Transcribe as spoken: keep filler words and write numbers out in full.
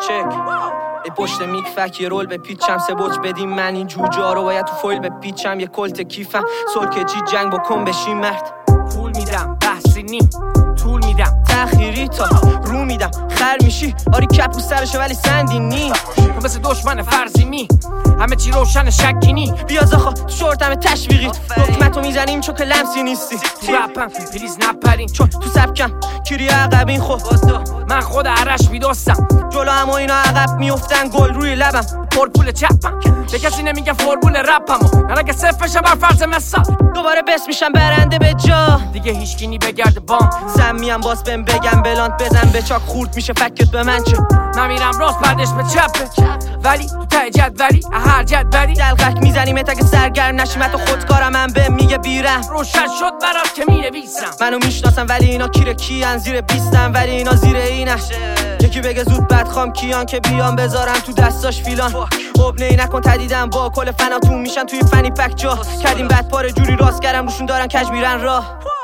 چک ای پشت میک فک یه رول به پیچم سه بوچ بدیم من این جوجه ها رو باید تو فویل به پیچم یه کلت کیفم سلک جی جنگ بکن بشین مرد پول میدم بحثی نیم طول میدم تأخیری تا رو میدم خر میشی آری کپو سرشه ولی سندی نی تو مثل دشمن فرضی می همه چی روشن شکی نی بیا زاخا تو شورتم تشویقی دکمتو میزنیم چون که لمسی نیستی تو رپم پلیز نپرین چون تو سبکم کیری عقبین خود من خود عرش میدوستم جلو هم و اینا عقب میفتن گل روی لبم پر پول چپم به کسی نمیگه فرمول رپم من اگه صفر بشم بر فرض مثال دوباره بس میشم برنده به جا دیگه هیچکی بگرده بام سمیم باز بهم بگم بلانت بزن به چاک خورد میشه فکت به من چه من میرم راست بعدش به چپه ولی تو ته جدولی هر جدولی دلقک میزنیم تا که سرگرم نشیم تو خودکارم من به میگه بیرم روشن شد برات که مینویسم منو میشناسم ولی اینا کیره کیان زیر بیستم ولی اینا زیر اینه یکی بگه زود بدخوام کیان که بیام بذارم تو دستاش فیلان خب نه نکن تدیدم با کل فناتون میشن توی فنی پک جا کردیم بعد پاره جوری راست کردم روشون دارن کج میرن راه